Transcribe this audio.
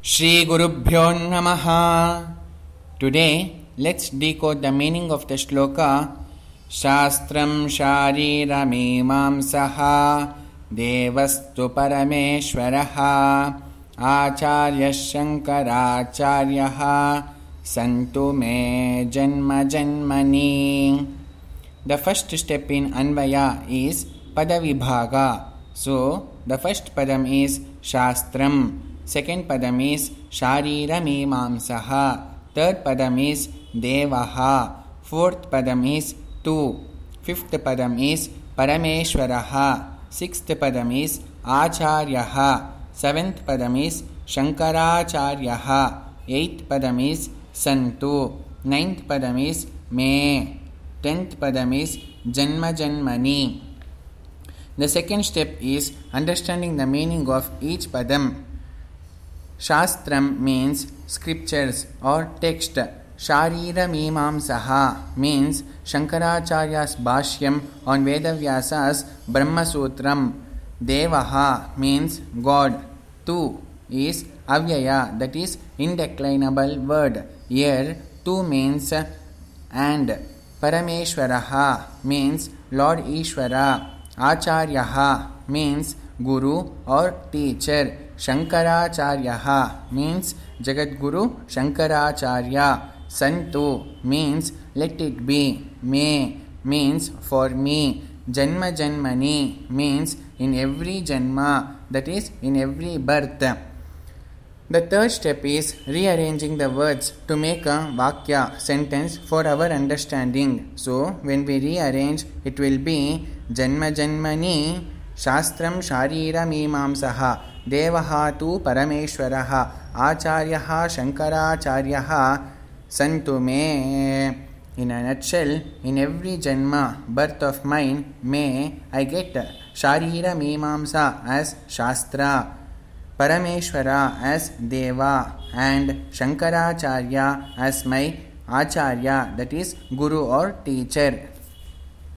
Shri Gurubhyo Namaha. Today, let's decode the meaning of the shloka. Shastram Sharirame Devastu Parameshwaraha Acharya Shankaracharyaha Santu Me Janma Janmani. The first step in Anvaya is Padavibhaga. So, the first padam is Shastram. Second padam is Sharirame Third padam is Devaha. Fourth padam is Tu. Fifth padam is Parameshwaraha. Sixth padam is Acharyaha. Seventh padam is Shankaracharyaha. Eighth padam is Santu. Ninth padam is Me. 10th padam is Janma Janmani. The second step is understanding the meaning of each padam. Shastram means scriptures or text. Sharira Mimamsaha means Shankaracharya's Bhashyam on Vedavyasa's Brahma Sutram. Devaha means God. Tu is Avyaya, that is indeclinable word. Here, Tu means and. Parameshwaraha means Lord Ishvara. Acharyaha means Guru or teacher. Shankaracharyaha means Jagadguru Shankaracharya. Santu means let it be. Me means for me. Janma Janmani means in every janma, that is in every birth. The third step is rearranging the words to make a vakya, sentence, for our understanding. So, when we rearrange, it will be Janma Janmani Shastram Sharira Mimamsaha Devaha Tu Parameshwaraha Acharyaha Shankaracharyaha Santu Me. In a nutshell, in every janma, birth of mine, may I get Sharira Mimamsa as Shastra, Parameshwara as Deva, and Shankaracharya as my Acharya, that is Guru or teacher.